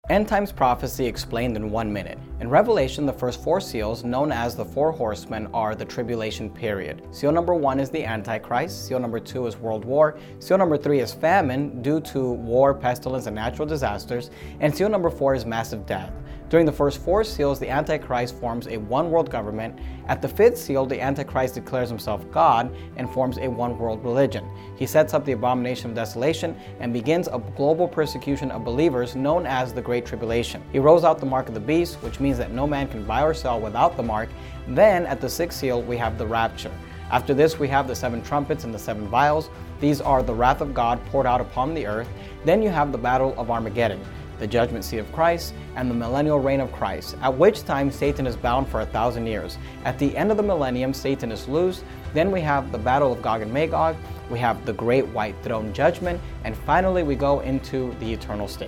End Times Prophecy explained in 1 minute. In Revelation, the first 4 seals, known as the 4 horsemen, are the tribulation period. Seal number 1 is the Antichrist. Seal number 2 is World War. Seal number 3 is famine due to war, pestilence, and natural disasters. And seal number 4 is massive death. During the first 4 seals, the Antichrist forms a one-world government. At the 5th seal, the Antichrist declares himself God and forms a one-world religion. He sets up the abomination of desolation and begins a global persecution of believers known as the Great Tribulation. He rolls out the mark of the beast, which means that no man can buy or sell without the mark. Then, at the 6th seal, we have the rapture. After this, we have the 7 trumpets and the 7 vials. These are the wrath of God poured out upon the earth. Then you have the battle of Armageddon, the judgment seat of Christ, and the millennial reign of Christ, at which time Satan is bound for 1,000 years. At the end of the millennium, Satan is loosed. Then we have the battle of Gog and Magog, we have the great white throne judgment, and finally we go into the eternal state.